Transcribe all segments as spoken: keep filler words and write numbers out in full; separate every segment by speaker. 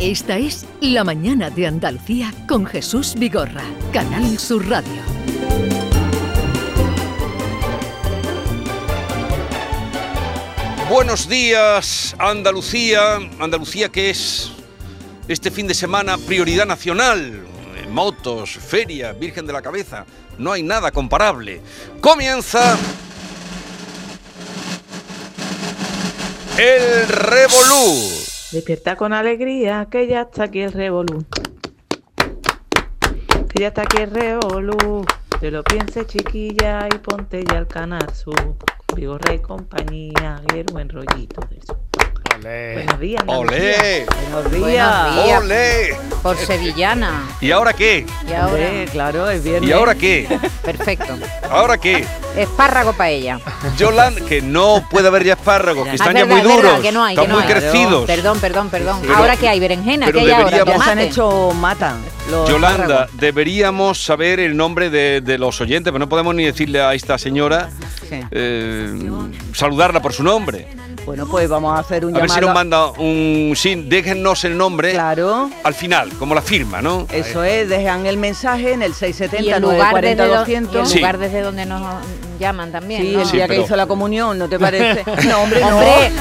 Speaker 1: Esta es La Mañana de Andalucía con Jesús Vigorra, Canal Sur Radio.
Speaker 2: Buenos días, Andalucía. Andalucía, que es este fin de semana prioridad nacional. Motos, feria, Virgen de la Cabeza. No hay nada comparable. Comienza el Revolú.
Speaker 3: Despierta con alegría, que ya está aquí el Revolú. Que ya está aquí el Revolú. Te lo pienses, chiquilla, y ponte ya al Canal Sur. Vigorra y compañía, y el buen rollito de eso.
Speaker 4: Olé.
Speaker 3: Buenos días,
Speaker 2: ¡Olé!
Speaker 3: Buenos días.
Speaker 5: Buenos días.
Speaker 2: ¡Olé!
Speaker 5: Por sevillana.
Speaker 2: ¿Y ahora qué?
Speaker 5: Y ahora,
Speaker 3: Hombre, claro, es viernes.
Speaker 2: ¿Y ahora qué?
Speaker 5: perfecto.
Speaker 2: ¿Ahora qué?
Speaker 5: Espárrago para ella.
Speaker 2: Yolanda, que no puede haber ya espárragos, que
Speaker 5: Ah,
Speaker 2: están
Speaker 5: es
Speaker 2: ya
Speaker 5: verdad,
Speaker 2: muy
Speaker 5: es verdad,
Speaker 2: duros,
Speaker 5: que no hay,
Speaker 2: están
Speaker 5: que no
Speaker 2: muy
Speaker 5: hay.
Speaker 2: crecidos.
Speaker 5: Perdón, perdón, perdón.
Speaker 2: Pero-
Speaker 5: ¿Ahora qué hay? ¿Berenjena?
Speaker 2: pero
Speaker 5: ¿Qué hay ahora?
Speaker 2: deberíamos-
Speaker 3: Ya se han
Speaker 5: ¿Tomate?
Speaker 3: hecho mata. Los
Speaker 2: Yolanda,
Speaker 3: espárragos.
Speaker 2: deberíamos saber el nombre de, de los oyentes, pero no podemos ni decirle a esta señora,
Speaker 3: Sí.
Speaker 2: eh, saludarla por su nombre.
Speaker 3: Bueno, pues vamos a hacer un
Speaker 2: A ver si
Speaker 3: llamado.
Speaker 2: nos manda un... Sí, déjennos el nombre
Speaker 3: Claro.
Speaker 2: al final, como la firma, ¿no?
Speaker 3: Eso es, dejan el mensaje en el
Speaker 5: Y
Speaker 3: seis siete
Speaker 5: el
Speaker 3: cero, nueve
Speaker 5: lugar,
Speaker 3: cuatro
Speaker 5: desde
Speaker 3: cero,
Speaker 5: do- y el
Speaker 3: doscientos.
Speaker 2: Sí.
Speaker 5: lugar desde donde nos llaman también,
Speaker 3: Sí,
Speaker 5: ¿no?
Speaker 3: el
Speaker 2: Sí,
Speaker 3: día
Speaker 2: pero-
Speaker 3: que hizo la comunión, ¿no te parece? No, hombre, no.
Speaker 5: Hombre,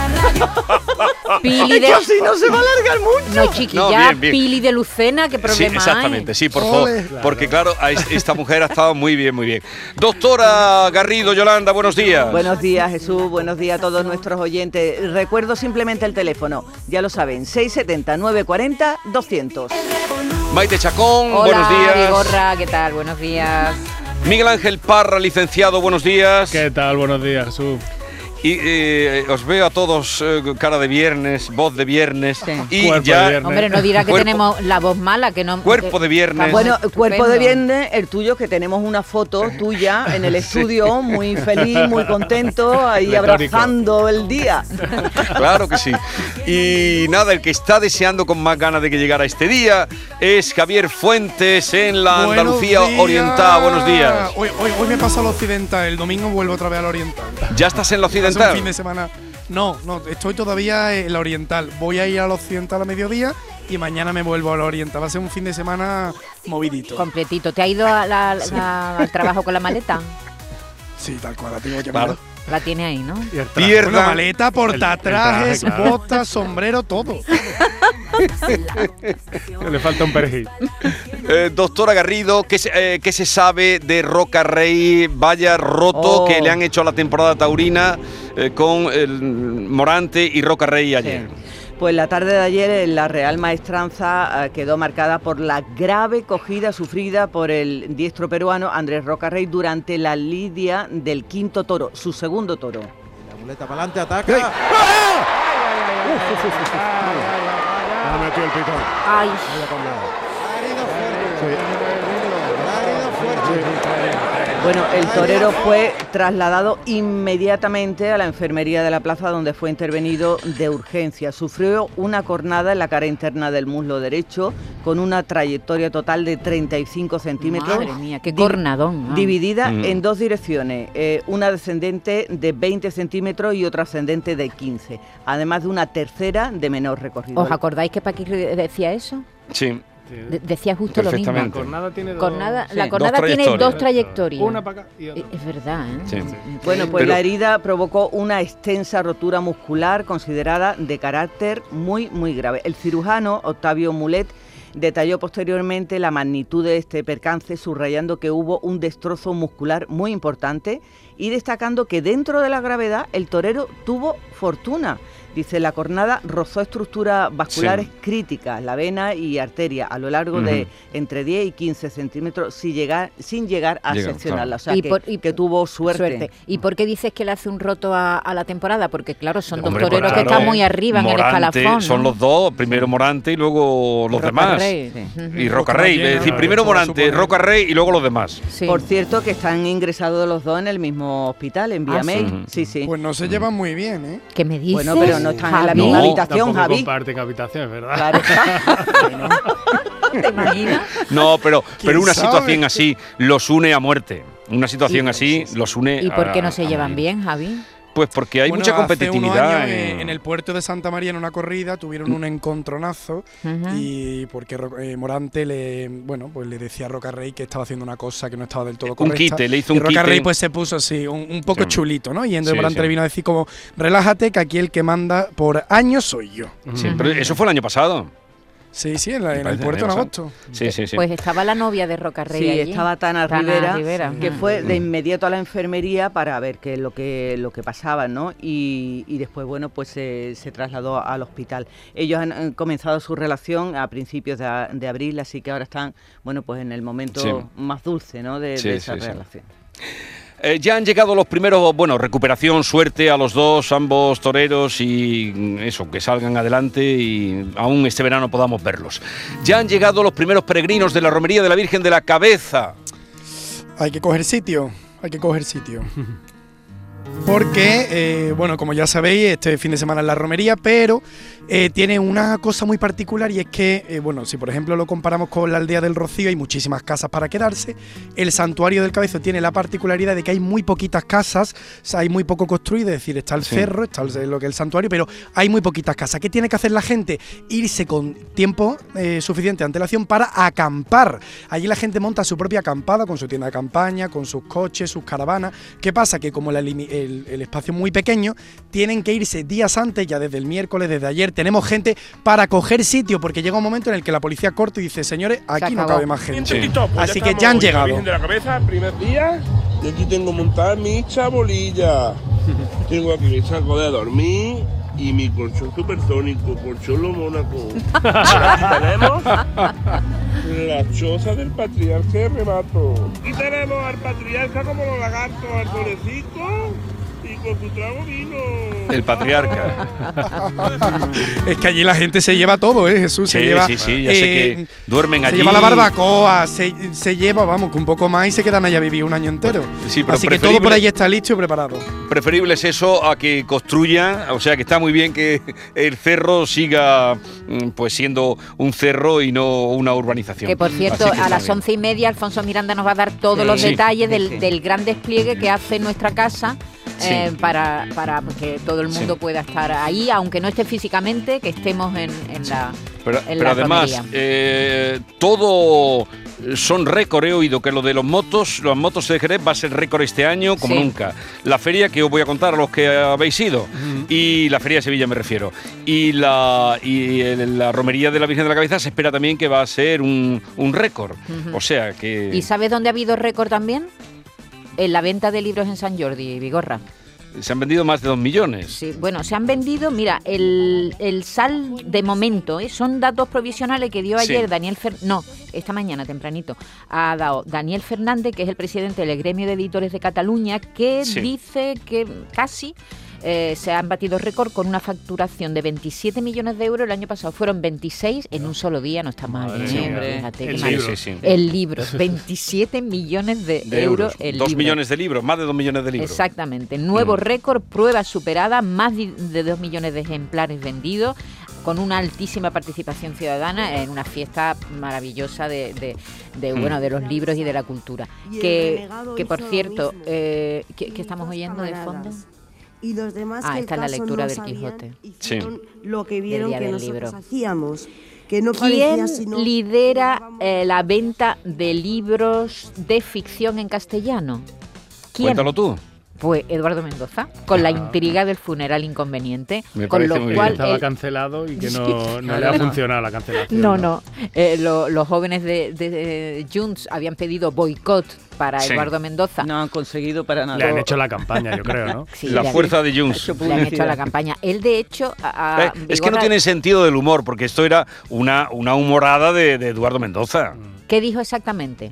Speaker 5: Pili
Speaker 3: Es
Speaker 5: de...
Speaker 3: que así no se va a alargar mucho.
Speaker 5: No, chiquilla,
Speaker 2: No, bien, bien.
Speaker 5: Pili de Lucena, ¿qué
Speaker 2: Sí,
Speaker 5: problema
Speaker 2: exactamente,
Speaker 5: hay?
Speaker 2: sí, por favor. Porque claro, a es- esta mujer ha estado muy bien, muy bien. Doctora Garrido, Yolanda, buenos días.
Speaker 3: Buenos días, Jesús. Buenos días a todos nuestros oyentes. Recuerdo simplemente el teléfono. Ya lo saben, seis siete cero, nueve cuatro cero, doscientos.
Speaker 2: Maite Chacón,
Speaker 5: Hola,
Speaker 2: buenos días.
Speaker 5: Vigorra, ¿qué tal? Buenos días.
Speaker 2: Miguel Ángel Parra, licenciado, buenos días.
Speaker 4: ¿Qué tal? Buenos días, Jesús.
Speaker 2: Y eh, os veo a todos eh, cara de viernes, voz de viernes.
Speaker 3: Sí.
Speaker 2: Y
Speaker 4: Cuerpo
Speaker 2: ya.
Speaker 4: de viernes.
Speaker 5: Hombre, no dirá que
Speaker 2: Cuerpo-
Speaker 5: tenemos la voz mala, que no...
Speaker 2: Cuerpo
Speaker 5: que-
Speaker 2: de viernes.
Speaker 3: Bueno,
Speaker 5: Estupendo.
Speaker 3: cuerpo de viernes, el tuyo, que tenemos una foto tuya en el estudio, muy feliz, muy contento, ahí
Speaker 4: Retórico.
Speaker 3: abrazando el día.
Speaker 2: Claro que sí. Y nada, el que está deseando con más ganas de que llegara este día es Javier Fuentes en la
Speaker 6: Buenos
Speaker 2: Andalucía
Speaker 6: días.
Speaker 2: Oriental. Buenos días.
Speaker 6: Hoy, hoy, hoy me paso al occidental, el domingo vuelvo otra vez al oriental.
Speaker 2: ¿Ya estás en la
Speaker 6: Hace un fin
Speaker 2: occidental?
Speaker 6: de semana. No, no, estoy todavía en la oriental. Voy a ir al occidental a mediodía y mañana me vuelvo a la oriental. Va a ser un fin de semana movidito.
Speaker 5: Completito. ¿Te ha ido a la- la- al trabajo con la maleta?
Speaker 6: Sí, tal cual, la tengo que
Speaker 2: Claro.
Speaker 5: La tiene ahí, ¿no?
Speaker 4: Y el traje.
Speaker 2: Pierda.
Speaker 6: Bueno, maleta, portatrajes,
Speaker 4: el traje, claro.
Speaker 6: botas, sombrero, todo.
Speaker 4: Le falta un perejil.
Speaker 2: Eh, doctora Garrido, ¿qué se, eh, qué se sabe de Roca Rey? Vaya roto
Speaker 3: Oh.
Speaker 2: que le han hecho a la temporada taurina eh, con el Morante y Roca Rey ayer.
Speaker 3: Pues la tarde de ayer la Real Maestranza eh, quedó marcada por la grave cogida sufrida por el diestro peruano Andrés Roca Rey durante la lidia del quinto toro, su segundo toro.
Speaker 7: La muleta para adelante, ataca.
Speaker 4: Ha metido el pitón.
Speaker 5: Ay,
Speaker 7: Ha herido fuerte. Ha herido fuerte.
Speaker 3: Bueno, el torero fue trasladado inmediatamente a la enfermería de la plaza donde fue intervenido de urgencia. Sufrió una cornada en la cara interna del muslo derecho con una trayectoria total de treinta y cinco centímetros.
Speaker 5: madre mía, qué
Speaker 3: Di-
Speaker 5: cornadón. ah.
Speaker 3: Dividida
Speaker 2: Mm.
Speaker 3: en dos direcciones, eh, una descendente de veinte centímetros y otra ascendente de quince, además de una tercera de menor recorrido.
Speaker 5: ¿Os acordáis que Paqui decía eso?
Speaker 2: Sí.
Speaker 5: De- decía justo lo mismo.
Speaker 2: Perfectamente.
Speaker 4: La cornada tiene dos.
Speaker 5: Cornada,
Speaker 3: Sí.
Speaker 5: la
Speaker 3: Dos
Speaker 5: cornada tiene
Speaker 2: trayectorias.
Speaker 5: dos trayectorias.
Speaker 4: Una para acá y otra.
Speaker 5: Eh, Es verdad, ¿eh?
Speaker 2: Sí.
Speaker 3: Bueno, pues
Speaker 2: Pero-
Speaker 3: la herida provocó una extensa rotura muscular considerada de carácter muy, muy grave. El cirujano Octavio Mulet detalló posteriormente la magnitud de este percance, subrayando que hubo un destrozo muscular muy importante y destacando que dentro de la gravedad el torero tuvo fortuna. Dice, la cornada rozó estructuras vasculares
Speaker 2: Sí.
Speaker 3: críticas, la vena y arteria, a lo largo de
Speaker 2: Ujú.
Speaker 3: entre diez y quince centímetros, sin llegar, sin llegar a
Speaker 2: Llega,
Speaker 3: seccionarla. O sea,
Speaker 5: Y
Speaker 3: que,
Speaker 5: por- y-
Speaker 3: que tuvo suerte.
Speaker 5: ¿Y por qué dices que le hace un roto a, a la temporada? Porque claro, son dos
Speaker 2: Hombre,
Speaker 5: toreros
Speaker 2: claro,
Speaker 5: que están muy arriba en el
Speaker 2: Morante,
Speaker 5: escalafón, ¿no?
Speaker 2: Son los dos, primero Morante y luego los
Speaker 5: Roca
Speaker 2: demás.
Speaker 5: Rey, sí.
Speaker 2: Y Roca Rey, es decir,
Speaker 6: Claro,
Speaker 2: primero
Speaker 6: todo
Speaker 2: Morante,
Speaker 6: supone.
Speaker 2: Roca Rey y luego los demás.
Speaker 5: Sí.
Speaker 3: Por cierto, que están ingresados los dos en el mismo hospital, en
Speaker 5: Ah,
Speaker 3: Villamey.
Speaker 2: ¿sí?
Speaker 3: sí, sí.
Speaker 6: Pues no se llevan muy bien, ¿eh?
Speaker 5: ¿Qué me dices?
Speaker 3: Bueno, pero no están en la
Speaker 5: Javi?
Speaker 3: misma
Speaker 2: No,
Speaker 3: habitación,
Speaker 4: Tampoco
Speaker 3: Javi.
Speaker 4: comparten habitación, ¿verdad?
Speaker 3: Claro está. Bueno,
Speaker 5: ¿Te imaginas?
Speaker 2: No, pero,
Speaker 6: ¿Quién
Speaker 2: pero una
Speaker 6: sabe?
Speaker 2: situación así los une a muerte. Una situación
Speaker 5: Y-
Speaker 2: así los une
Speaker 5: ¿Y por qué
Speaker 2: a-
Speaker 5: no se
Speaker 2: a
Speaker 5: llevan
Speaker 2: morir.
Speaker 5: bien, Javi?
Speaker 2: Pues porque hay
Speaker 6: Bueno,
Speaker 2: mucha
Speaker 6: hace
Speaker 2: competitividad.
Speaker 6: unos años,
Speaker 2: en...
Speaker 6: eh, en el puerto de Santa María, en una corrida, tuvieron un encontronazo
Speaker 5: Ujú.
Speaker 6: y porque Ro- eh, Morante le, bueno, pues le decía a Rocarrey que estaba haciendo una cosa que no estaba del todo
Speaker 2: Un
Speaker 6: correcta.
Speaker 2: quite, le hizo
Speaker 6: y
Speaker 2: un quite.
Speaker 6: Rocarrey pues se puso así, un, un poco
Speaker 2: Sí.
Speaker 6: chulito, ¿no? Y entonces
Speaker 2: Sí,
Speaker 6: Morante
Speaker 2: sí.
Speaker 6: le vino a decir como, relájate que aquí el que manda por años soy yo.
Speaker 2: Sí, pero eso fue el año pasado.
Speaker 6: Sí, sí, en, la-
Speaker 2: Me
Speaker 6: en el
Speaker 2: parece
Speaker 6: puerto en
Speaker 2: que
Speaker 6: agosto.
Speaker 2: Sí, sí, sí.
Speaker 5: Pues estaba la novia de Rocarrey
Speaker 3: Sí,
Speaker 5: allí.
Speaker 3: estaba Tana,
Speaker 5: Tana
Speaker 3: Rivera,
Speaker 5: Rivera.
Speaker 3: que
Speaker 5: Ujú.
Speaker 3: fue de inmediato a la enfermería para ver qué es lo que lo que pasaba, ¿no? Y, y después, bueno, pues se, se trasladó al hospital. Ellos han, han comenzado su relación a principios de, a- de abril, así que ahora están, bueno, pues en el momento
Speaker 2: Sí.
Speaker 3: más dulce, ¿no? De,
Speaker 2: Sí,
Speaker 3: de esa
Speaker 2: sí, sí.
Speaker 3: relación.
Speaker 2: Eh, ya han llegado los primeros, bueno, recuperación, suerte a los dos, ambos toreros y mm, eso, que salgan adelante y aún este verano podamos verlos. Ya han llegado los primeros peregrinos de la Romería de la Virgen de la Cabeza.
Speaker 6: Hay que coger sitio, hay que coger sitio. Porque, eh, bueno, como ya sabéis, este fin de semana es la romería, pero eh, tiene una cosa muy particular y es que, eh, bueno, si por ejemplo lo comparamos con la aldea del Rocío, hay muchísimas casas para quedarse. El santuario del Cabezo tiene la particularidad de que hay muy poquitas casas, o sea, hay muy poco construido, es decir, está el
Speaker 2: Sí.
Speaker 6: cerro, está el- lo que es el santuario, pero hay muy poquitas casas. ¿Qué tiene que hacer la gente? Irse con tiempo eh, suficiente de antelación para acampar. Allí la gente monta su propia acampada con su tienda de campaña, con sus coches, sus caravanas. ¿Qué pasa? Que como la limi- el, el espacio es muy pequeño, tienen que irse días antes, ya desde el miércoles, desde ayer. Tenemos gente para coger sitio, porque llega un momento en el que la policía corta y dice, señores, aquí no
Speaker 5: acabó.
Speaker 6: cabe más gente.
Speaker 2: Sí.
Speaker 6: Así que ya han llegado.
Speaker 8: Virgen de la Cabeza, primer día. Y aquí tengo montada mi chabolilla. Tengo aquí mi saco de dormir y mi colchón supersónico, colchón lo Mónaco. Aquí tenemos la choza del patriarca de Remato. Y tenemos al patriarca como los lagartos, al solecito y con su trago vino.
Speaker 2: El patriarca.
Speaker 6: Es que allí la gente se lleva todo, ¿eh, Jesús? Se
Speaker 2: Sí,
Speaker 6: lleva,
Speaker 2: sí, sí, ya sé
Speaker 6: eh,
Speaker 2: que duermen
Speaker 6: Se
Speaker 2: allí.
Speaker 6: lleva la barbacoa, se, se lleva, vamos, que un poco más y se quedan allá a vivir un año entero.
Speaker 2: Sí, pero
Speaker 6: Así que todo
Speaker 2: preferible-
Speaker 6: por ahí está listo y preparado.
Speaker 2: Preferible es eso a que construya, o sea que está muy bien que el cerro siga mm, pues siendo un cerro y no una urbanización.
Speaker 5: Que por cierto,
Speaker 2: Así que
Speaker 5: a
Speaker 2: está
Speaker 5: las
Speaker 2: bien.
Speaker 5: once y media Alfonso Miranda nos va a dar todos
Speaker 3: Sí.
Speaker 5: los
Speaker 2: Sí.
Speaker 5: detalles del,
Speaker 3: Sí, sí.
Speaker 5: del gran despliegue que hace nuestra casa eh,
Speaker 2: Sí.
Speaker 5: para, para que todo el mundo
Speaker 2: Sí.
Speaker 5: pueda estar ahí, aunque no esté físicamente, que estemos en, en la
Speaker 2: Pero,
Speaker 5: en
Speaker 2: pero
Speaker 5: la
Speaker 2: además,
Speaker 5: romería.
Speaker 2: eh, todo son récord. He oído que lo de los motos, las motos de Jerez va a ser récord este año como
Speaker 5: Sí.
Speaker 2: nunca. La feria que os voy a contar a los que habéis ido, y la feria de Sevilla me refiero, y la y el- la romería de la Virgen de la Cabeza se espera también que va a ser un, un récord.
Speaker 5: Ujú.
Speaker 2: O sea que...
Speaker 5: ¿Y sabes dónde ha habido récord también? En la venta de libros en San Jordi, Vigorra.
Speaker 2: Se han vendido más de dos millones.
Speaker 5: Sí, bueno, se han vendido, mira, el, el sal de momento, ¿eh? Son datos provisionales que dio
Speaker 2: Sí.
Speaker 5: ayer Daniel Fer no, esta mañana tempranito, ha dado Daniel Fernández, que es el presidente del gremio de editores de Cataluña, que
Speaker 2: Sí.
Speaker 5: dice que casi eh, se han batido récord con una facturación de veintisiete millones de euros. El año pasado fueron veintiséis en un solo día, no está mal,
Speaker 4: Madre
Speaker 5: ¿eh?
Speaker 3: mía.
Speaker 5: Fíjate,
Speaker 4: El
Speaker 5: qué mal.
Speaker 4: libro.
Speaker 2: Sí, sí, sí.
Speaker 5: El libro, veintisiete millones de,
Speaker 2: De
Speaker 5: euros
Speaker 2: euros.
Speaker 5: el
Speaker 2: Dos
Speaker 5: libro.
Speaker 2: millones de libros, más de dos millones de libros.
Speaker 5: Exactamente. Nuevo
Speaker 2: Mm.
Speaker 5: récord, prueba superada, más de, de dos millones de ejemplares vendidos, con una altísima participación ciudadana en una fiesta maravillosa de, de, de,
Speaker 2: Mm.
Speaker 5: bueno, de los libros y de la cultura.
Speaker 9: Y el
Speaker 5: Que,
Speaker 9: renegado
Speaker 5: que por
Speaker 9: hizo lo
Speaker 5: cierto,
Speaker 9: mismo.
Speaker 5: eh, ¿qué, qué estamos
Speaker 9: Dos
Speaker 5: oyendo de fondo?
Speaker 9: camaradas. Y los demás
Speaker 5: Ah,
Speaker 9: que el
Speaker 5: esta es la
Speaker 9: caso
Speaker 5: lectura
Speaker 9: no
Speaker 5: del
Speaker 9: sabían,
Speaker 5: Quijote.
Speaker 9: hicieron lo que vieron
Speaker 5: día
Speaker 9: que
Speaker 5: del
Speaker 9: nosotros
Speaker 5: libro.
Speaker 9: hacíamos, que no parecía
Speaker 5: ¿Quién
Speaker 9: sino
Speaker 5: lidera
Speaker 9: que
Speaker 5: eh, la venta de libros de ficción en castellano? ¿Quién?
Speaker 2: Cuéntalo tú.
Speaker 5: Pues Eduardo Mendoza, con la intriga del funeral inconveniente,
Speaker 2: Me
Speaker 5: con
Speaker 2: parece
Speaker 5: lo
Speaker 2: muy
Speaker 4: Que
Speaker 2: bien.
Speaker 5: cual
Speaker 4: estaba
Speaker 5: él-
Speaker 4: cancelado y que no,
Speaker 5: Sí,
Speaker 4: no
Speaker 5: claro,
Speaker 4: le ha
Speaker 5: no.
Speaker 4: funcionado la cancelación.
Speaker 5: No, no. Eh, lo- los jóvenes de, de- de Junts habían pedido boicot para
Speaker 2: Sí.
Speaker 5: Eduardo Mendoza.
Speaker 3: No han conseguido para nada.
Speaker 4: Le han hecho la campaña, yo creo, ¿no?
Speaker 5: Sí,
Speaker 2: la
Speaker 5: le han-
Speaker 2: fuerza de Junts.
Speaker 3: hecho
Speaker 5: le han hecho
Speaker 3: publicidad.
Speaker 5: la campaña. Él, de hecho, a- a
Speaker 2: Eh, es que no
Speaker 5: Vigorra-
Speaker 2: tiene sentido del humor, porque esto era una, una humorada de, de Eduardo Mendoza.
Speaker 5: ¿Qué dijo exactamente?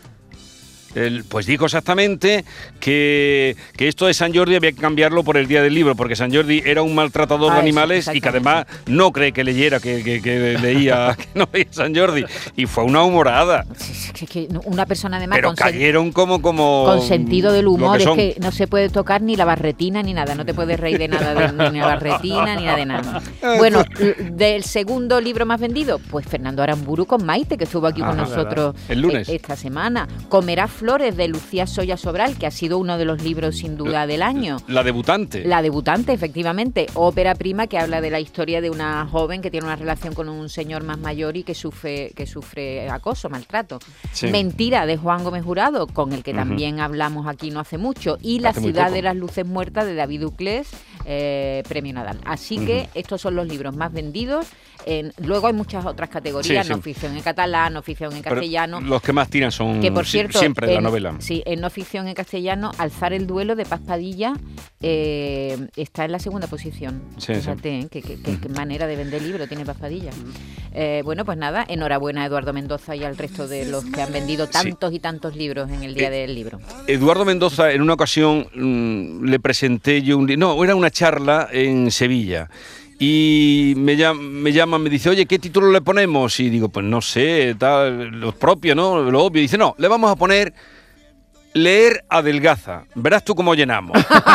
Speaker 2: Él, pues dijo exactamente que, que esto de San Jordi había que cambiarlo por el Día del Libro, porque San Jordi era un maltratador
Speaker 5: Ah,
Speaker 2: de
Speaker 5: eso,
Speaker 2: animales y que además no cree que leyera, que, que- que leía, que no leía San Jordi. Y fue una humorada.
Speaker 5: Es que- que una persona además
Speaker 2: Pero
Speaker 5: con, sen-
Speaker 2: cayeron como... como
Speaker 5: con sentido del
Speaker 2: lo
Speaker 5: humor, es
Speaker 2: son.
Speaker 5: que no se puede tocar ni la barretina ni nada, no te puedes reír de nada, de, ni la barretina ni nada de nada. Bueno, l- del segundo libro más vendido, pues Fernando Aramburu con Maite, que estuvo aquí con
Speaker 2: Ah,
Speaker 5: nosotros
Speaker 2: el lunes.
Speaker 5: eh, esta semana. Comerás Flores, de Lucía Soya Sobral, que ha sido uno de los libros sin duda del año.
Speaker 2: La debutante.
Speaker 5: La debutante, efectivamente. Ópera prima, que habla de la historia de una joven que tiene una relación con un señor más mayor y que sufre, que sufre acoso, maltrato. Sí. Mentira, de Juan Gómez Jurado, con el que uh-huh. también hablamos aquí no hace mucho. Y La ciudad de las luces muertas, de David Uclés, eh, premio Nadal. Así uh-huh. que estos son los libros más vendidos. En, luego hay muchas otras categorías, sí, sí. no ficción en catalán, no ficción en castellano.
Speaker 2: Pero los que más tiran son
Speaker 5: que, por cierto,
Speaker 2: siempre en,
Speaker 5: en
Speaker 2: la novela.
Speaker 5: Sí, en no ficción en castellano, Alzar el duelo, de Paz Padilla, eh, está en la segunda posición.
Speaker 2: Sí,
Speaker 5: Fíjate,
Speaker 2: sí.
Speaker 5: ¿eh? qué, qué, qué, qué manera de vender libro tiene Paz Padilla. Eh, bueno, pues nada, enhorabuena a Eduardo Mendoza y al resto de los que han vendido tantos sí. y tantos libros en el Día eh, del Libro.
Speaker 2: Eduardo Mendoza, en una ocasión mmm, le presenté yo un libro, no, era una charla en Sevilla. Y me llama, me llama, me dice, oye, ¿qué título le ponemos? Y digo, pues no sé, tal, lo propio, ¿no? Lo obvio. Y dice, no, le vamos a poner Leer adelgaza. Verás tú cómo llenamos.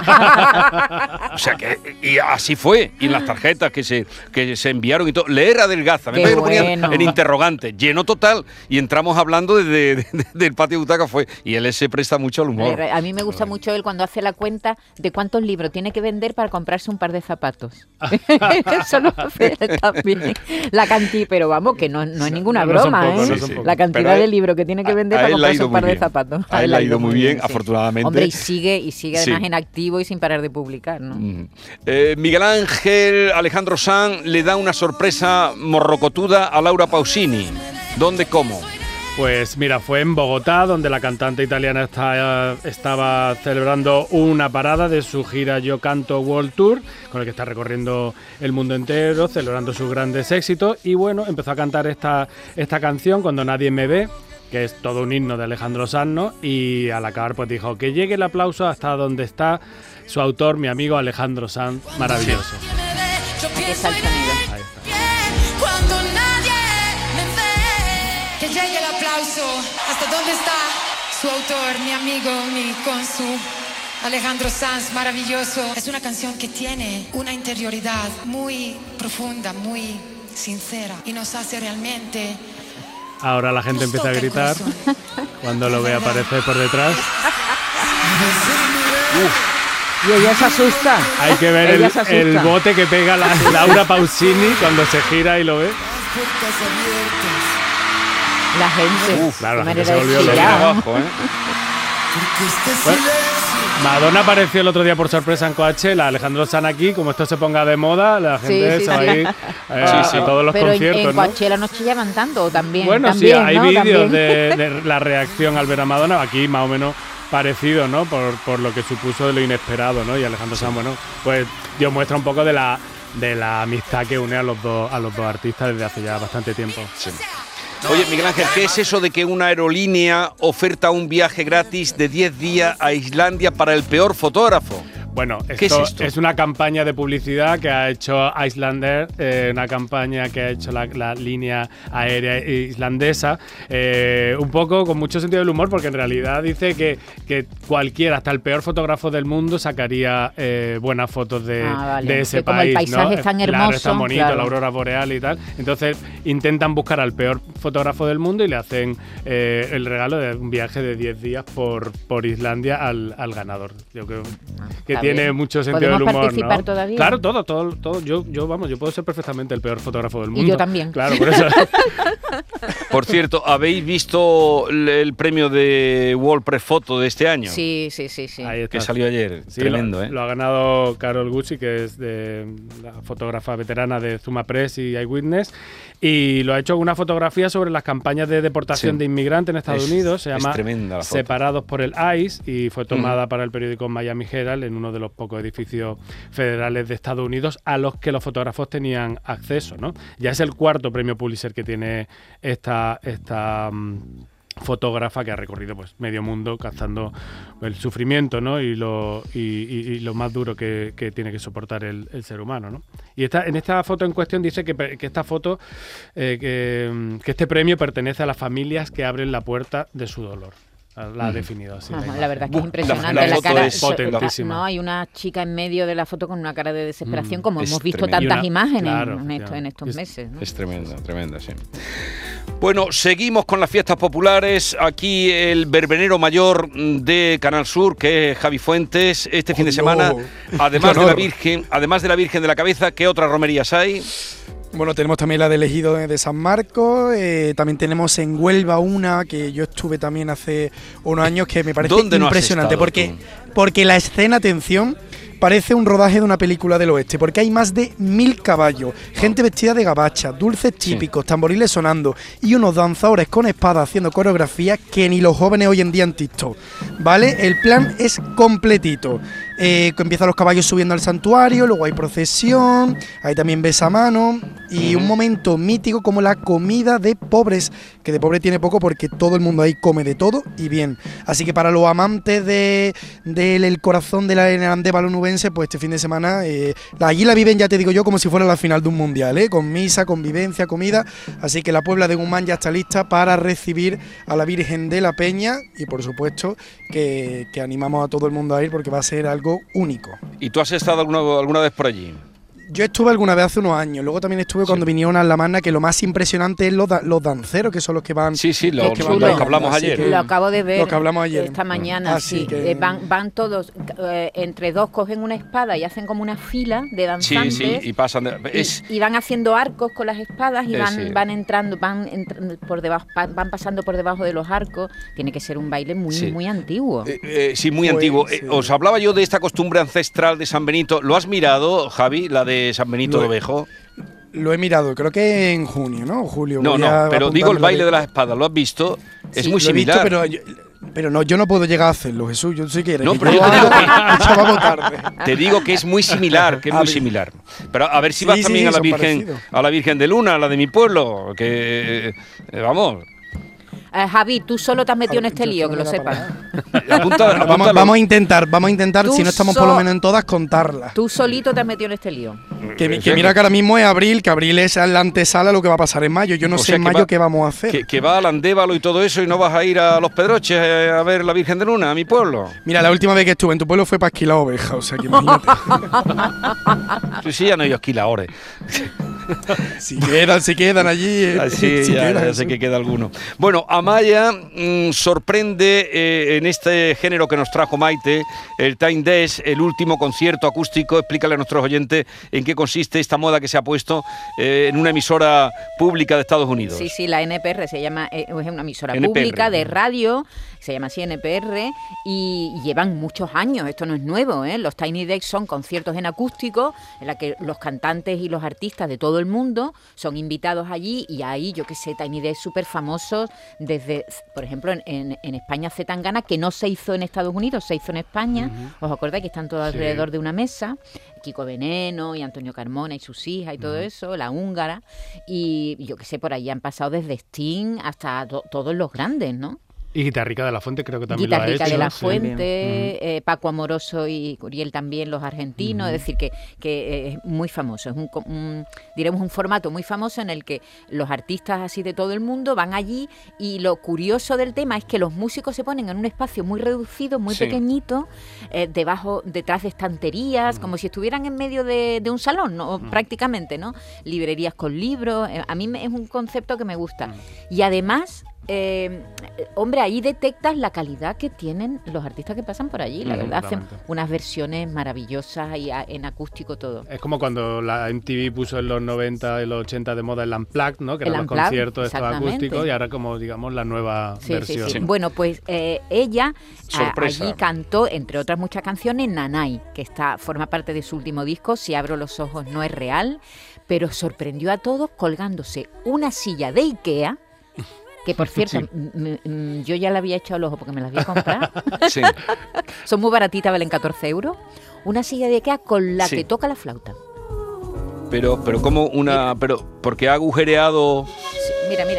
Speaker 2: O sea que, y así fue. Y en las tarjetas que se, que se enviaron y todo. Leer adelgaza. Me parece que lo ponían en interrogante. Lleno total. Y entramos hablando desde de, de, del patio butaca fue. Y él se presta mucho al humor.
Speaker 5: A mí me gusta mucho él cuando hace la cuenta de cuántos libros tiene que vender para comprarse un par de zapatos. Eso lo hace también. La cantidad, pero vamos, que no, no es ninguna no, broma, no pocos, ¿eh? No sí, sí. La cantidad pero de libros que tiene que vender a, para comprarse un par de zapatos.
Speaker 2: A él ha ido muy bien, sí. afortunadamente.
Speaker 5: Hombre, y sigue, y sigue además
Speaker 2: sí.
Speaker 5: en activo y sin parar de publicar, ¿no?
Speaker 2: Mm. Eh, Miguel Ángel Alejandro Sanz le da una sorpresa morrocotuda a Laura Pausini. ¿Dónde, cómo?
Speaker 4: Pues mira, fue en Bogotá, donde la cantante italiana está, estaba celebrando una parada de su gira Yo Canto World Tour, con el que está recorriendo el mundo entero, celebrando sus grandes éxitos. Y bueno, empezó a cantar esta, esta canción, Cuando nadie me ve, que es todo un himno de Alejandro Sanz, ¿no? Y al acabar pues dijo que llegue el aplauso hasta donde está su autor, mi amigo Alejandro Sanz, maravilloso.
Speaker 5: Aquí está el sonido.
Speaker 4: Ahí está.
Speaker 10: Cuando nadie me ve, que llegue el aplauso hasta donde está su autor, mi amigo, mi cónsul, Alejandro Sanz, maravilloso. Es una canción que tiene una interioridad muy profunda, muy sincera y nos hace realmente...
Speaker 4: Ahora la gente empieza a gritar cuando lo ve aparecer por detrás.
Speaker 3: Y ella se asusta.
Speaker 4: Hay que ver el, el bote que pega la Laura Pausini cuando se gira y lo ve.
Speaker 5: La gente.
Speaker 4: Uf, claro, la gente se volvió loca abajo, ¿eh? Bueno, Madonna apareció el otro día por sorpresa en Coachella, Alejandro Sanz aquí, como esto se ponga de moda, la gente sí, sí, se va sí. a ir eh, sí, sí. a todos los
Speaker 5: pero
Speaker 4: conciertos.
Speaker 5: Pero en Coachella no chillaban tanto, también.
Speaker 4: Bueno,
Speaker 5: también,
Speaker 4: sí, hay
Speaker 5: ¿no?
Speaker 4: vídeos de, de la reacción al ver a Madonna, aquí más o menos parecido, ¿no? Por, por lo que supuso de lo inesperado, ¿no? Y Alejandro Sanz, bueno, pues dio muestra un poco de la, de la amistad que une a los dos, a los dos artistas desde hace ya bastante tiempo.
Speaker 2: Sí. Oye, Miguel Ángel, ¿qué es eso de que una aerolínea oferta un viaje gratis de diez días a Islandia para el peor fotógrafo?
Speaker 4: Bueno, esto,
Speaker 2: ¿qué es esto?
Speaker 4: Es una campaña de publicidad que ha hecho Icelandair, eh, una campaña que ha hecho la, la línea aérea islandesa, eh, un poco con mucho sentido del humor, porque en realidad dice que, que cualquiera, hasta el peor fotógrafo del mundo, sacaría eh, buenas fotos de,
Speaker 5: ah, vale.
Speaker 4: de ese
Speaker 5: que como
Speaker 4: país.
Speaker 5: El paisaje
Speaker 4: ¿no?
Speaker 5: es tan hermoso.
Speaker 4: Claro, es tan bonito,
Speaker 5: claro.
Speaker 4: La aurora boreal y tal. Entonces intentan buscar al peor fotógrafo del mundo y le hacen eh, el regalo de un viaje de diez días por, por Islandia al, al ganador. Yo creo que tiene bien. Mucho sentido del humor,
Speaker 5: participar
Speaker 4: ¿no?
Speaker 5: todavía?
Speaker 4: Claro, todo, todo, todo. Yo, yo, vamos, yo puedo ser perfectamente el peor fotógrafo del mundo.
Speaker 5: Y yo también.
Speaker 4: Claro, por eso.
Speaker 2: Por cierto, ¿habéis visto el premio de World Press Photo de este año?
Speaker 5: Sí, sí, sí, sí.
Speaker 4: Ahí está.
Speaker 2: Que salió ayer.
Speaker 4: Sí,
Speaker 2: tremendo,
Speaker 4: lo,
Speaker 2: ¿eh?
Speaker 4: Lo ha ganado Carol Gucci, que es de la fotógrafa veterana de Zuma Press y Eyewitness, y lo ha hecho una fotografía sobre las campañas de deportación sí. de inmigrantes en Estados
Speaker 2: es,
Speaker 4: Unidos. Se llama Separados por el ICE y fue tomada mm. para el periódico Miami Herald, en uno de los pocos edificios federales de Estados Unidos a los que los fotógrafos tenían acceso, ¿no? Ya es el cuarto premio Pulitzer que tiene esta, esta um, fotógrafa que ha recorrido pues medio mundo cazando el sufrimiento, ¿no? y, lo, y, y, y lo más duro que, que tiene que soportar el, el ser humano, ¿no? Y esta, en esta foto en cuestión dice que, que esta foto eh, que, que este premio pertenece a las familias que abren la puerta de su dolor. La ha definido así.
Speaker 5: Ajá,
Speaker 4: la,
Speaker 5: la verdad que es impresionante.
Speaker 2: La, la,
Speaker 5: la cara
Speaker 2: es
Speaker 4: potentísima.
Speaker 5: No, hay una chica en medio de la foto con una cara de desesperación,
Speaker 4: mm,
Speaker 5: como hemos visto
Speaker 2: tremendo.
Speaker 5: tantas
Speaker 4: una,
Speaker 5: imágenes
Speaker 4: claro,
Speaker 5: en, esto,
Speaker 4: claro.
Speaker 5: en estos
Speaker 4: es,
Speaker 5: meses, ¿no?
Speaker 2: Es tremenda, tremenda, sí. Bueno, seguimos con las fiestas populares. Aquí el verbenero mayor de Canal Sur, que es Javi Fuentes, este fin de semana, además de la Virgen, además de la Virgen de la Cabeza, ¿qué otras romerías hay?
Speaker 6: Bueno, tenemos también la del Ejido de San Marcos, eh, también tenemos en Huelva una que yo estuve también hace unos años, que me parece impresionante, porque, porque la escena, atención, parece un rodaje de una película del oeste, porque hay más de mil caballos, gente vestida de gabacha, dulces típicos, sí. tamboriles sonando y unos danzadores con espadas haciendo coreografías que ni los jóvenes hoy en día en TikTok, ¿vale? El plan es completito. Eh, empiezan los caballos subiendo al santuario, luego hay procesión, hay también besamano y un momento mítico como la comida de pobres, que de pobre tiene poco porque todo el mundo ahí come de todo y bien. Así que para los amantes de del corazón de la Andévalo nubense, pues este fin de semana eh, allí la viven, ya te digo yo, como si fuera la final de un mundial, ¿eh? Con misa, convivencia, comida. Así que la Puebla de Guzmán ya está lista para recibir a la Virgen de la Peña y por supuesto que, que animamos a todo el mundo a ir porque va a ser algo único.
Speaker 2: ¿Y tú has estado alguna, alguna vez por allí?
Speaker 6: Yo estuve alguna vez hace unos años, luego también estuve sí. cuando vinieron a La Magna, que lo más impresionante es los, da, los danceros, que son los que van...
Speaker 2: Sí, sí, los que, van lo que hablamos ayer.
Speaker 5: Que, lo acabo de ver
Speaker 6: lo que hablamos ayer.
Speaker 5: esta mañana,
Speaker 6: Así
Speaker 5: sí.
Speaker 6: Que...
Speaker 5: Eh, van, van todos, eh, entre dos cogen una espada y hacen como una fila de danzantes.
Speaker 2: Sí, sí, y pasan... De, es...
Speaker 5: y, y van haciendo arcos con las espadas y
Speaker 2: eh,
Speaker 5: van,
Speaker 2: sí.
Speaker 5: van entrando, van entrando por debajo, van pasando por debajo de los arcos. Tiene que ser un baile muy, sí. muy antiguo.
Speaker 2: Eh, eh, sí, muy pues, antiguo.
Speaker 6: Sí.
Speaker 2: Eh, os hablaba yo de esta costumbre ancestral de San Benito. ¿Lo has mirado, Javi, la de San Benito de Ovejo?
Speaker 6: Lo he mirado, creo que en junio, ¿no? Julio.
Speaker 2: No, no, pero digo el baile de... de las espadas, ¿lo has visto? Sí, es muy
Speaker 6: lo
Speaker 2: similar.
Speaker 6: He visto, pero, yo, pero no, yo no puedo llegar a hacerlo, Jesús, yo sí quiero.
Speaker 2: No,
Speaker 6: que
Speaker 2: pero
Speaker 6: yo
Speaker 2: yo te digo que,
Speaker 6: vamos tarde.
Speaker 2: Te digo que es muy similar, que es a muy ver. similar. Pero a ver si sí, vas sí, también sí, a la Virgen, parecidos. a la Virgen de Luna, a la de mi pueblo, que eh, vamos.
Speaker 5: Uh, Javi, tú solo te has metido en este lío, que lo sepas.
Speaker 6: Apunta, vamos, vamos a intentar, vamos a intentar, si no estamos so, por lo menos en todas, contarlas.
Speaker 5: Tú solito te has metido en este lío.
Speaker 6: Que, que mira que ahora mismo es abril, que abril es la antesala lo que va a pasar en mayo. Yo no o sé sea en mayo va, qué vamos a hacer.
Speaker 2: Que, que va al Andévalo y todo eso y no vas a ir a Los Pedroches a ver la Virgen de Luna, a mi pueblo.
Speaker 6: Mira, la última vez que estuve en tu pueblo fue para esquilar ovejas, o sea que imagínate.
Speaker 2: Sí, sí, ya no hay esquiladores.
Speaker 6: Si quedan, si quedan allí. Eh,
Speaker 2: sí, si ya, quedan, ya sé que queda alguno. Bueno, Amaya mmm, sorprende eh, en este género que nos trajo Maite, el Time Dash, el último concierto acústico. Explícale a nuestros oyentes en qué consiste esta moda que se ha puesto eh, en una emisora pública de Estados Unidos.
Speaker 5: Sí, sí, la N P R se llama, eh, es una emisora
Speaker 2: N P R.
Speaker 5: Pública de radio, se llama así N P R, y llevan muchos años, esto no es nuevo, ¿eh? Los Tiny Decks son conciertos en acústico, en la que los cantantes y los artistas de todo el mundo son invitados allí, y ahí, yo qué sé, Tiny Decks súper famosos, desde, por ejemplo, en, en, en España Zetangana, que no se hizo en Estados Unidos, se hizo en España, uh-huh. ¿Os acordáis que están todos sí. alrededor de una mesa? Kiko Veneno y Antonio Carmona y sus hijas y todo uh-huh. eso, la húngara, y yo qué sé, por ahí han pasado desde Sting hasta to- todos los grandes, ¿no?
Speaker 4: Y Guitarrica de la Fuente creo que también
Speaker 5: Guitarrica
Speaker 4: lo ha hecho.
Speaker 5: de la
Speaker 4: sí.
Speaker 5: Fuente, uh-huh. eh, Paco Amoroso y Curiel también, los argentinos, uh-huh. es decir, que, que es muy famoso, es un, un, diremos un formato muy famoso en el que los artistas así de todo el mundo van allí, y lo curioso del tema es que los músicos se ponen en un espacio muy reducido, muy sí. pequeñito, eh, debajo, detrás de estanterías, uh-huh. como si estuvieran en medio de, de un salón, ¿no? Uh-huh. Prácticamente, ¿no? Librerías con libros, eh, a mí me, es un concepto que me gusta. Uh-huh. Y además... Eh, hombre, ahí detectas la calidad que tienen los artistas que pasan por allí, la mm, verdad, hacen unas versiones maravillosas y a, en acústico todo.
Speaker 4: Es como cuando la M T V puso en los noventa y los ochenta de moda el Unplugged, ¿no? Que
Speaker 5: el
Speaker 4: eran los conciertos estos acústicos, y ahora como, digamos, la nueva
Speaker 5: sí,
Speaker 4: versión.
Speaker 5: Sí, sí. Bueno, pues eh, ella a, allí cantó, entre otras muchas canciones, Nanay, que está forma parte de su último disco, Si abro los ojos no es real, pero sorprendió a todos colgándose una silla de Ikea, que por cierto, sí. m- m- yo ya le había echado el ojo porque me las voy a comprar. Sí. Son muy baratitas, valen catorce euros. Una silla de Ikea con la sí. que toca la flauta.
Speaker 2: Pero, pero como una... Mira. Pero, porque ha agujereado...
Speaker 5: Sí, mira, mira.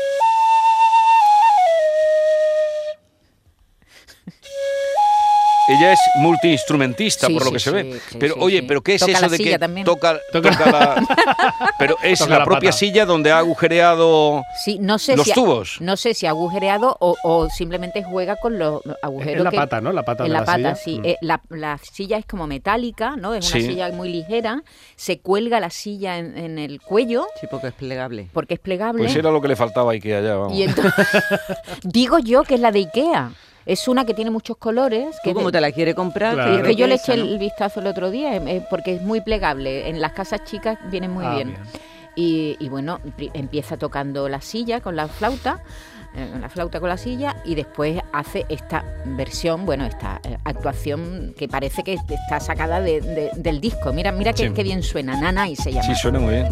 Speaker 2: Ella ella es multiinstrumentista,
Speaker 5: Sí,
Speaker 2: por lo
Speaker 5: sí,
Speaker 2: que se
Speaker 5: sí,
Speaker 2: ve.
Speaker 5: sí,
Speaker 2: pero
Speaker 5: sí,
Speaker 2: oye,
Speaker 5: sí.
Speaker 2: pero ¿qué es
Speaker 5: Toca
Speaker 2: eso
Speaker 5: la
Speaker 2: de
Speaker 5: silla
Speaker 2: que
Speaker 5: también.
Speaker 2: toca,
Speaker 4: Toca-
Speaker 2: toca la... Pero es
Speaker 4: Toca
Speaker 2: la,
Speaker 4: la
Speaker 2: propia
Speaker 4: pata.
Speaker 2: silla donde ha agujereado
Speaker 5: Sí, no sé
Speaker 2: los
Speaker 5: si ha-
Speaker 2: tubos.
Speaker 5: no sé si ha agujereado o, o simplemente juega con los los agujeros.
Speaker 4: Es la
Speaker 5: que-
Speaker 4: pata, ¿no? La pata
Speaker 5: en
Speaker 4: de
Speaker 5: la,
Speaker 4: la
Speaker 5: pata,
Speaker 4: silla.
Speaker 5: sí.
Speaker 4: Mm.
Speaker 5: Eh, la, la silla es como metálica, ¿no? Es una
Speaker 2: Sí.
Speaker 5: silla muy ligera. Se cuelga la silla en, en el cuello
Speaker 3: Sí, porque es plegable.
Speaker 5: porque es plegable.
Speaker 2: Pues era lo que le faltaba a Ikea ya, vamos.
Speaker 5: Y entonces, digo yo que es la de Ikea. Es una que tiene muchos colores. Que
Speaker 3: Tú como
Speaker 5: de-
Speaker 3: te la quieres comprar,
Speaker 4: Claro.
Speaker 3: te
Speaker 5: Y es que
Speaker 3: crees
Speaker 5: yo le
Speaker 3: esa,
Speaker 5: eché
Speaker 3: ¿no?
Speaker 5: el vistazo el otro día, eh, eh, porque es muy plegable. En las casas chicas viene muy
Speaker 4: Ah,
Speaker 5: bien.
Speaker 4: bien.
Speaker 5: Y, y bueno, pri- empieza tocando la silla con la flauta, eh, la flauta con la silla, y después hace esta versión, bueno, esta eh, actuación que parece que está sacada de- de- del disco. Mira, mira qué,
Speaker 2: Sí.
Speaker 5: qué bien suena, Nana y se llama.
Speaker 2: Sí, suena muy bien.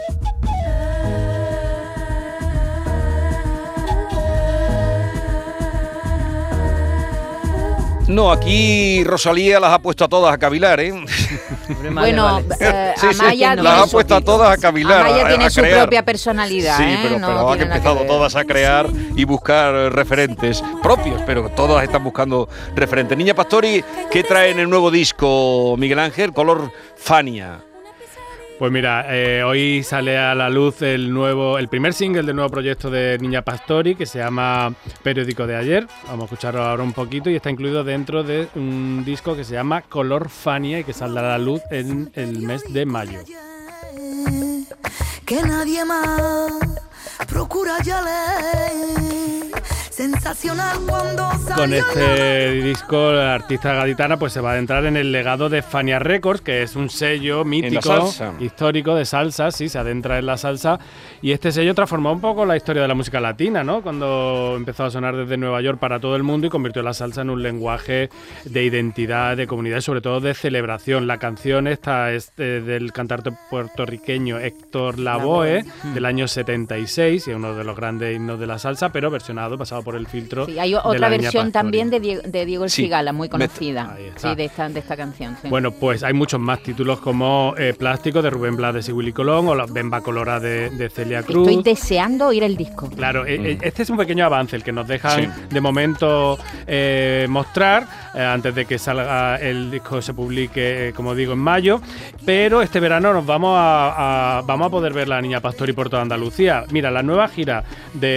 Speaker 2: No, aquí Rosalía las ha puesto a todas a cavilar, ¿eh?
Speaker 3: Hombre, más le
Speaker 5: Bueno,
Speaker 3: vale.
Speaker 5: eh,
Speaker 2: Sí, sí,
Speaker 5: Amaya
Speaker 2: las ha
Speaker 5: tiene,
Speaker 2: puesto a todas a cavilar.
Speaker 5: Amaya
Speaker 2: a-
Speaker 5: tiene
Speaker 2: a
Speaker 5: su
Speaker 2: crear.
Speaker 5: propia personalidad.
Speaker 2: Sí,
Speaker 5: ¿eh?
Speaker 2: pero,
Speaker 5: No
Speaker 2: pero han
Speaker 5: tiene nada que
Speaker 2: empezado
Speaker 5: ver.
Speaker 2: todas a crear y buscar eh, referentes propios, pero todas están buscando referentes. Niña Pastori, ¿qué trae en el nuevo disco, Miguel Ángel? Color Fania.
Speaker 4: Pues mira, eh, hoy sale a la luz el nuevo, el primer single del nuevo proyecto de Niña Pastori, que se llama Periódico de Ayer. Vamos a escucharlo ahora un poquito y está incluido dentro de un disco que se llama Color Fania y que saldrá a la luz en el mes de mayo.
Speaker 11: Que nadie más procura ya leer. Sensacional cuando salió
Speaker 4: Con
Speaker 11: la
Speaker 4: este disco, la artista gaditana pues se va a adentrar en el legado de Fania Records, que es un sello mítico,
Speaker 2: salsa.
Speaker 4: histórico de salsa, sí, se adentra en la salsa. Y este sello transformó un poco la historia de la música latina, ¿no? Cuando empezó a sonar desde Nueva York para todo el mundo y convirtió la salsa en un lenguaje de identidad, de comunidad y sobre todo de celebración. La canción esta es eh, del cantante puertorriqueño Héctor Lavoe,
Speaker 5: Lavoe.
Speaker 4: del año setenta y seis, y es uno de los grandes himnos de la salsa, pero versionado, pasado por el filtro.
Speaker 5: Sí, hay
Speaker 4: de
Speaker 5: otra
Speaker 4: la Niña
Speaker 5: versión
Speaker 4: Pastori.
Speaker 5: también de Diego, de Diego El
Speaker 2: Sí,
Speaker 5: Cigala, muy
Speaker 2: me-
Speaker 5: conocida.
Speaker 4: Ahí está.
Speaker 5: Sí, de esta, de esta canción. sí.
Speaker 4: Bueno, pues hay muchos más títulos como eh, Plástico de Rubén Blades y Willy Colón o La Bemba Colora de, de Celia Cruz.
Speaker 5: Estoy deseando oír el disco.
Speaker 4: Claro, eh, eh, este es un pequeño avance el que nos dejan
Speaker 2: Sí.
Speaker 4: de momento eh, mostrar eh, antes de que salga el disco, se publique, eh, como digo, en mayo. Pero este verano nos vamos a, a- vamos a poder ver la Niña Pastori por toda Andalucía. Mira, la nueva gira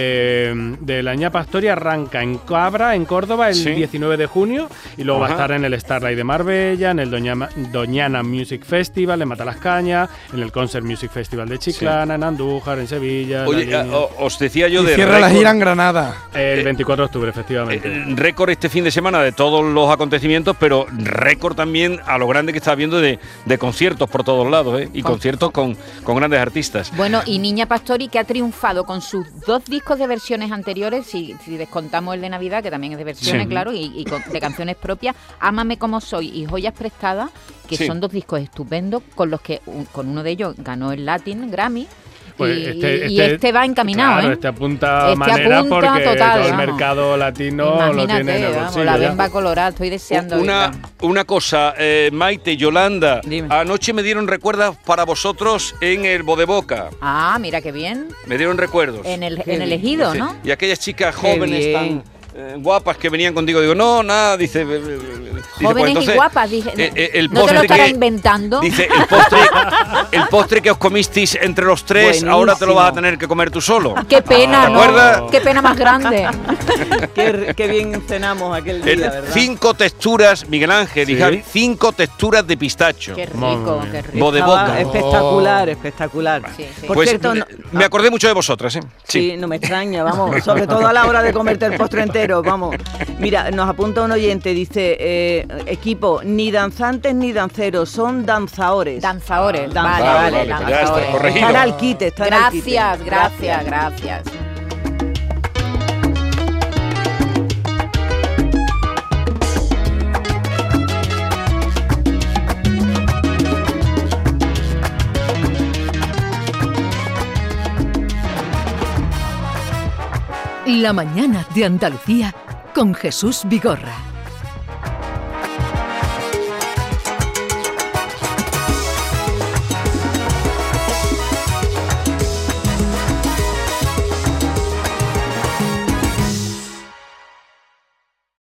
Speaker 4: de, de la Niña Pastori arranca en Cabra, en Córdoba, el
Speaker 2: Sí.
Speaker 4: diecinueve de junio y luego va a
Speaker 2: Ajá.
Speaker 4: estar en el Starlight de Marbella, en el Doñana, Doñana Music Festival, en Matalascaña, en el Concert Music Festival de Chiclana, en Andújar, en Sevilla. en
Speaker 2: Oye,
Speaker 4: La
Speaker 2: eh,
Speaker 4: Línea.
Speaker 2: o- os decía yo
Speaker 6: Y
Speaker 2: de
Speaker 6: cierra la
Speaker 2: récord-
Speaker 6: gira en Granada.
Speaker 4: El veinticuatro de octubre, efectivamente.
Speaker 2: Eh, récord este fin de semana de todos los acontecimientos, pero récord también a lo grande que está viendo de, de conciertos por todos lados, ¿eh? Y
Speaker 5: Con-
Speaker 2: conciertos con, con grandes artistas.
Speaker 5: Bueno, y Niña Pastori, que ha triunfado con sus dos discos de versiones anteriores, si, si descontamos el de Navidad, que también es de versiones,
Speaker 2: Sí.
Speaker 5: claro, y, y con- de canciones propias, Ámame como soy y Joyas Prestadas, que
Speaker 2: Sí.
Speaker 5: son dos discos estupendos, con los que un- con uno de ellos ganó el Latin Grammy.
Speaker 4: Pues
Speaker 5: y,
Speaker 4: este-
Speaker 5: y
Speaker 4: este-
Speaker 5: este va encaminado,
Speaker 4: Claro,
Speaker 5: ¿eh?
Speaker 4: este apunta
Speaker 5: Este
Speaker 4: manera
Speaker 5: apunta
Speaker 4: porque
Speaker 5: total,
Speaker 4: todo el
Speaker 5: vamos.
Speaker 4: mercado latino lo tiene en
Speaker 5: Imagínate,
Speaker 4: el
Speaker 5: vamos,
Speaker 4: bolsillo.
Speaker 5: la
Speaker 4: ya.
Speaker 5: bemba colorada, estoy deseando
Speaker 2: Una,
Speaker 5: oírla.
Speaker 2: una cosa, eh, Maite, Yolanda,
Speaker 3: Dime.
Speaker 2: anoche me dieron recuerdos para vosotros en el Bodeboca.
Speaker 5: Ah, mira qué bien.
Speaker 2: Me dieron recuerdos.
Speaker 5: En el,
Speaker 3: Qué
Speaker 5: en el
Speaker 3: bien.
Speaker 5: ejido,
Speaker 2: Dice,
Speaker 5: ¿no?
Speaker 2: Y aquellas chicas
Speaker 3: Qué
Speaker 2: jóvenes
Speaker 3: bien.
Speaker 2: tan eh, guapas que venían contigo, digo, no, nada, dice... eh, eh, dice, pues
Speaker 5: Jóvenes
Speaker 2: entonces,
Speaker 5: y guapas, dije.
Speaker 2: eh, eh, el
Speaker 5: ¿No te lo
Speaker 2: postre
Speaker 5: estarás
Speaker 2: que-
Speaker 5: inventando?
Speaker 2: Dice, el postre, el postre que os comisteis entre los tres,
Speaker 3: Buenísimo.
Speaker 2: ahora te lo vas a tener que comer tú solo.
Speaker 5: Qué pena,
Speaker 2: ¿Te
Speaker 5: ¿no?
Speaker 2: acuerdas?
Speaker 5: Qué pena más grande.
Speaker 3: Qué, qué bien cenamos aquel día,
Speaker 2: En
Speaker 3: ¿verdad?
Speaker 2: cinco texturas, Miguel Ángel y
Speaker 4: Sí.
Speaker 2: Javi, cinco texturas de pistacho.
Speaker 5: Qué
Speaker 4: Muy
Speaker 5: rico,
Speaker 4: bien.
Speaker 5: qué rico.
Speaker 2: Bodeboca.
Speaker 3: Estaba espectacular, espectacular.
Speaker 5: Sí, sí.
Speaker 3: Por
Speaker 2: Pues
Speaker 3: cierto,
Speaker 2: me,
Speaker 3: no-
Speaker 2: me acordé mucho de vosotras, ¿eh?
Speaker 3: Sí, no me extraña, vamos, sobre todo a la hora de comerte el postre entero, vamos. Mira, nos apunta un oyente, dice, eh, equipo, ni danzantes ni danceros, son danzaores.
Speaker 5: Danzaores,
Speaker 3: Ah,
Speaker 5: vale,
Speaker 3: vale,
Speaker 5: vale,
Speaker 2: vale, ya está,
Speaker 5: danzaores.
Speaker 2: corregido.
Speaker 3: Están al quite, están al quite.
Speaker 5: Gracias, gracias, gracias.
Speaker 1: La mañana de Andalucía con Jesús Vigorra.